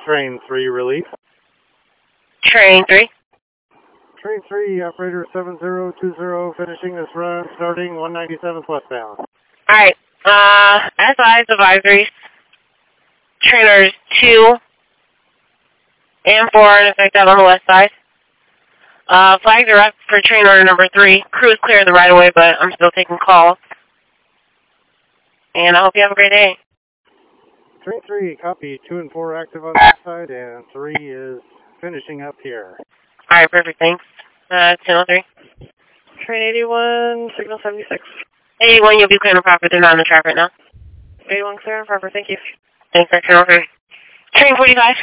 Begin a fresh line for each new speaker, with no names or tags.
Train 3 relief.
Train 3.
Train 3, operator 7020, finishing this run, starting 197th westbound.
Alright, SI's advisories. Trainers 2 and 4 in effect out on the west side. Flags are up for train order number 3. Crew is clear of the right of way, but I'm still taking calls. And I hope you have a great day.
Train 3, copy. 2 and 4 active on that side, and 3 is finishing up here.
Alright, perfect, thanks. 1003.
Train 81, signal 76.
81, you'll be clear and proper. They're not in the traffic right now.
81 clear and proper, thank you.
Thanks, 1003. Train 45.